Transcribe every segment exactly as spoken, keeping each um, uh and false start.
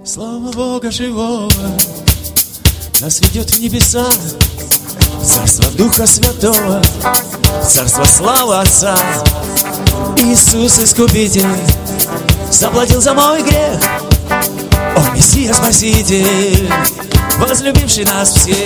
Слава Бога живого нас ведет в небеса, Царство Духа Святого, Царство славы Отца. Иисус Искупитель заплатил за мой грех. Он Мессия Спаситель, возлюбивший нас всех.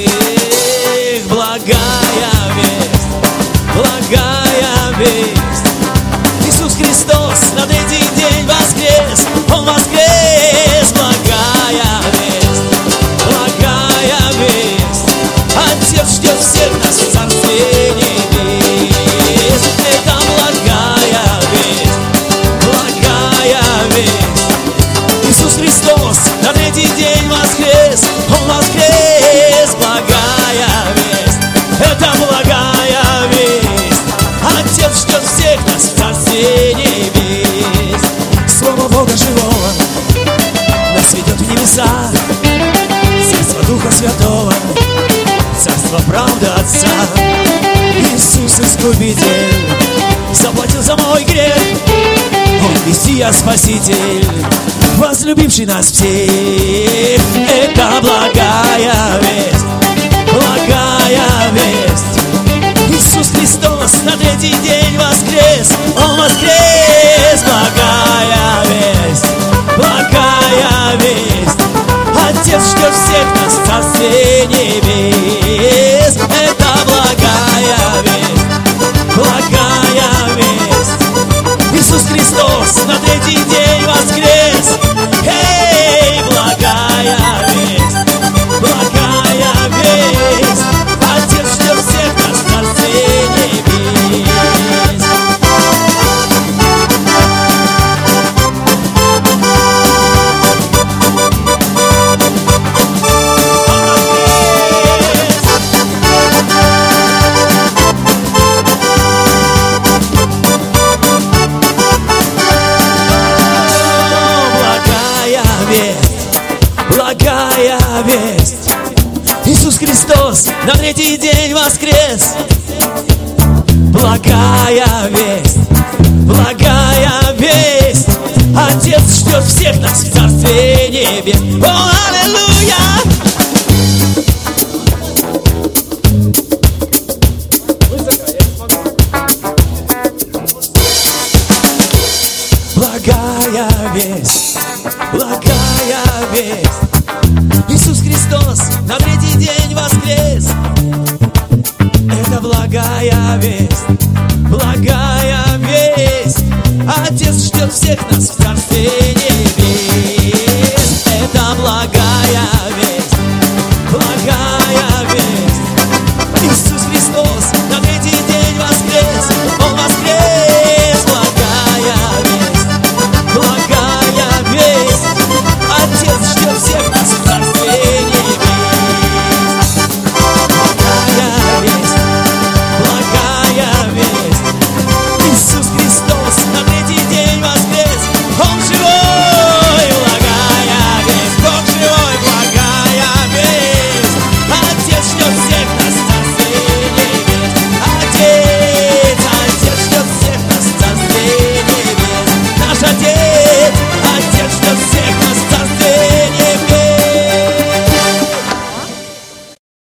Благая весть, благая весть. Иисус Христос на третий день воскрес. Он воскрес. Благая весть, благая весть. Отец ждет всех нас в Царстве небес. Это благая весть, благая весть. Иисус Христос на третий день воскрес. Он воскрес. Благая весть, это благая весть. Отец ждет всех нас в Царстве небес. Слово Бога живого нас ведет в небеса, Царство Духа Святого, Царство правды Отца. Иисус Искупитель заплатил за мой грех. Он Мессия Спаситель, возлюбивший нас всех. Это благая весть, благая весть. Иисус Христос на третий день воскрес. Он воскрес. Благая весть, благая весть. Отец ждет всех нас в Царстве небес. Это благая весть, благая весть. Иисус Христос на третий день воскрес. Эй, благая весть, благая весть. Отец ждет всех нас в Царстве небес. Благая весть. Иисус Христос на третий день воскрес. Благая весть, благая весть. Отец ждет всех нас в Царстве небес. О, аллилуйя! Благая весть, благая весть. Иисус Христос на третий день воскрес. Это благая весть, благая весть. Отец ждет всех нас в Царстве